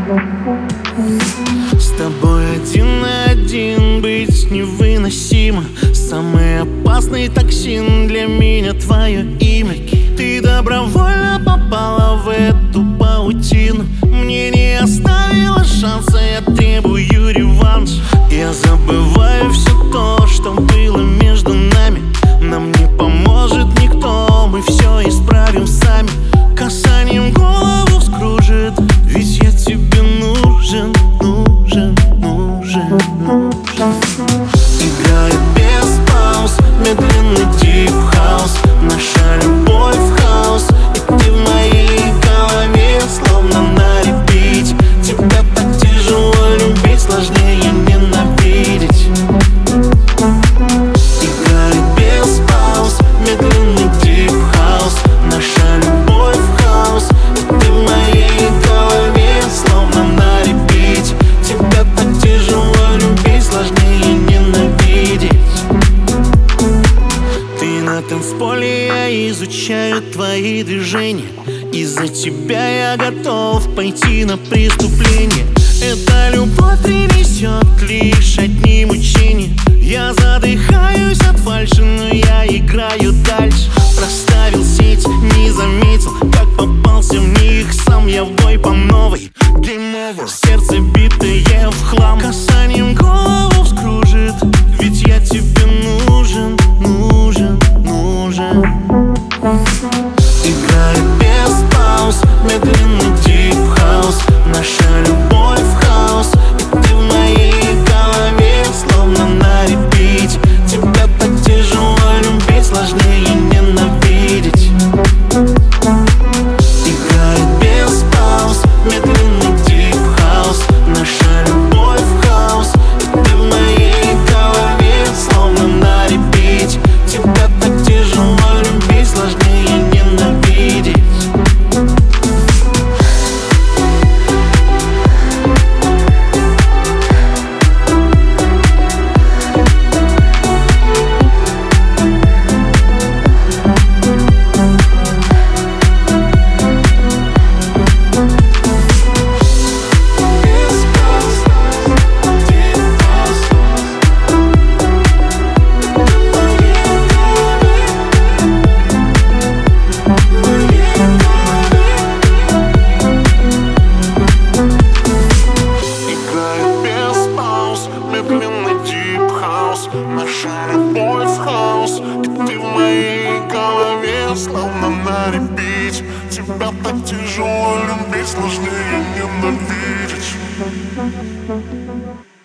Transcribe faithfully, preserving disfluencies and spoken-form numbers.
С тобой один на один быть невыносимо. Самый опасный токсин для меня твое имя. Ты добровольно попала в эту паутину. Мне не оставила шанса, я требую реванш. Я забываю все то, что было между нами. Нам не поможет никто, мы все исправим сами. Касанием голову вскружит, ведь я тебе нужен, нужен, нужен, нужен. Играет без пауз, медленный дип хаус. Наша любовь в хаос, и ты в моей голове словно на репите. Тебя так тяжело любить, сложнее ненавидеть. Играет без пауз, медленный дип хаус. Наша любовь в хаос, и ты в моей голове словно на репите. Тебя так тяжело любить, сложнее ненавидеть. Ты на танцполе, я изучаю твои движения. Из-за тебя я готов пойти на преступление. Эта любовь принесет лишь одни мучения. Я задыхаюсь от фальши, но я играю дальше. Проставил сеть, не заметил, как попался в них сам. Я в бой по новой, game over. Сердце битое в хлам. Касанием голову вскружит, ведь я тебе нужен, нужен, нужен. Играет без пауз, медленный дип хаус. Наша любовь в хаос, и ты в моей голове словно на репите. Тебя так тяжело любить, сложнее ненавидеть. Играет без пауз, медленный дип хаус. Наша любовь в хаос, и ты в моей голове словно на репите. Тебя так тяжело любить, сложнее ненавидеть. Наша любовь в хаос, и ты в моей голове словно на репите. Тебя так тяжело любить, сложнее ненавидеть.